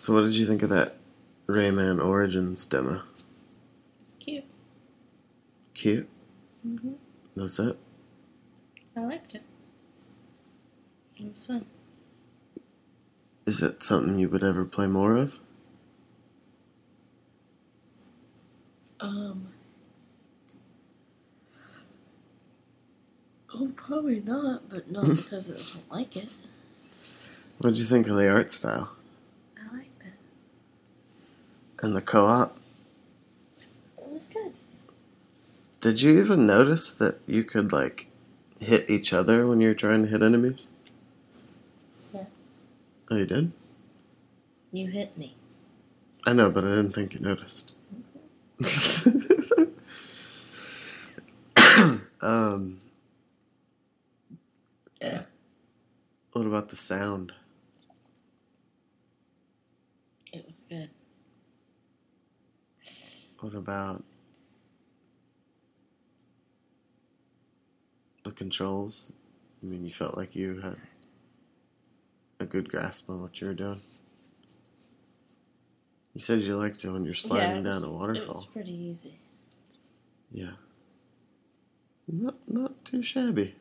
So what did you think of that Rayman Origins demo? It's cute. Cute? Mm-hmm. That's it? I liked it. It was fun. Is it something you would ever play more of? Oh, probably not, but not because I don't like it. What did you think of the art style? I liked it. And the co-op? It was good. Did you even notice that you could, like, hit each other when you're trying to hit enemies? Yeah. Oh, you did? You hit me. I know, but I didn't think you noticed. What about the sound? It was good. What about the controls? I mean, you felt like you had a good grasp on what you were doing. You said you liked it when you're sliding down a waterfall. It was pretty easy. Yeah. Not too shabby.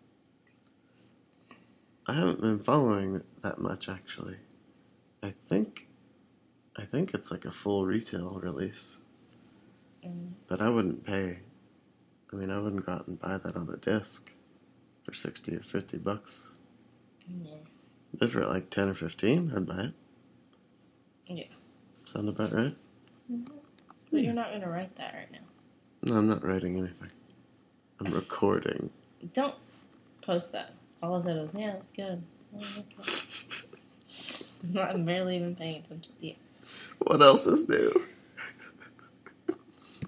I haven't been following it that much, actually. I think it's like a full retail release. But I wouldn't pay. I mean, I wouldn't go out and buy that on a disc for $60 or $50. Yeah. But for like 10 or 15, I'd buy it. Yeah. Sound about right? Mm-hmm. But you're not going to write that right now. No, I'm not writing anything. I'm recording. Don't post that. All I said was, yeah, it's good. Oh, okay. I'm barely even paying attention to you. What else is new?